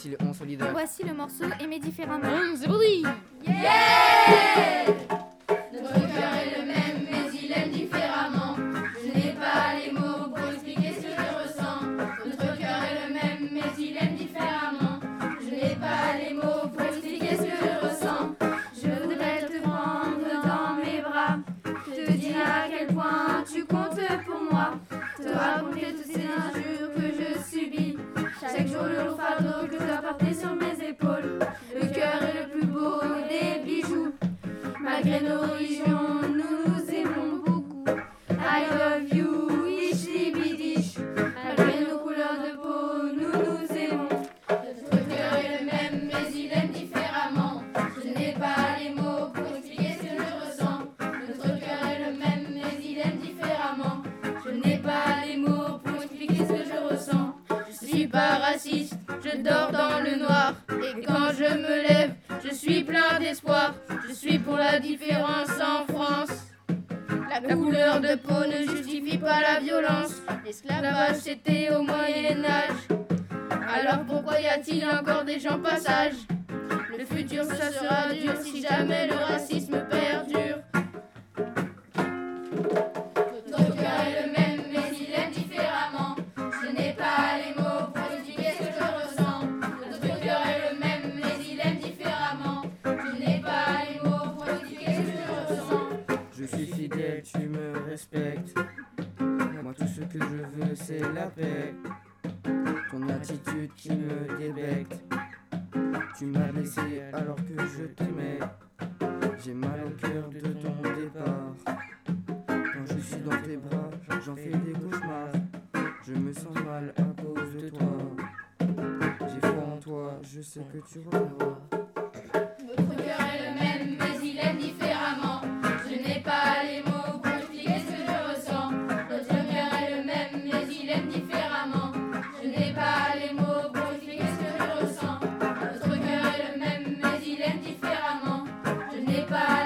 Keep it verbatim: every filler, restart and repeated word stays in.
ici le on solidaire. Voici le morceau Aimer différemment. Hum, c'est parti. Yeah! Notre cœur est le même, mais il aime différemment. Je n'ai pas les mots pour expliquer ce que je ressens. Notre cœur est le même, mais il aime différemment. Je n'ai pas les mots pour expliquer ce que je ressens. Je voudrais te prendre dans mes bras, te dire à quel point tu comptes pour moi, te raconter toutes ces injures que je subis. Chaque jour le lourd fardeau que je dois porter sur mes épaules. Le cœur est le plus beau des bijoux. Malgré nos religions, nous nous aimons beaucoup. I love you, ishi bidish. Malgré nos couleurs de peau, nous nous aimons. Notre cœur est le même, mais il aime différemment. Je n'ai pas les mots pour expliquer ce que je ressens. Notre cœur est le même, mais il aime différemment. Je n'ai pas les mots pour expliquer ce que je ressens. Je suis pas raciste, je dors dans le noir. Et quand je me lève, je suis plein d'espoir. Je suis pour la différence en France. La couleur de peau ne justifie pas la violence. L'esclavage c'était au Moyen-Âge. Alors pourquoi y a-t-il encore des gens passage? Le futur ça sera dur si jamais le racisme perdure. Notre cœur est le même, mais il aime différemment. Je n'ai pas les mots pour expliquer ce que je ressens. Notre cœur est le même, mais il aime différemment. Je n'ai pas les mots pour expliquer ce que je ressens. Je suis fidèle, tu me respectes. Moi tout ce que je veux c'est la paix. Ton attitude qui me débecte. Tu m'as laissé alors que je t'aimais. J'ai mal au cœur de ton départ. Quand je suis dans tes bras, j'en fais des cauchemars. Je me sens mal à cause de toi. J'ai foi en toi, je sais que tu reviendras. Notre cœur est le même, mais il aime différemment. Je n'ai pas les mots pour expliquer ce que je ressens. Notre cœur est le même, mais il aime différemment. Je n'ai pas les mots pour expliquer ce que je ressens. Notre cœur est le même, mais il aime différemment. Je n'ai pas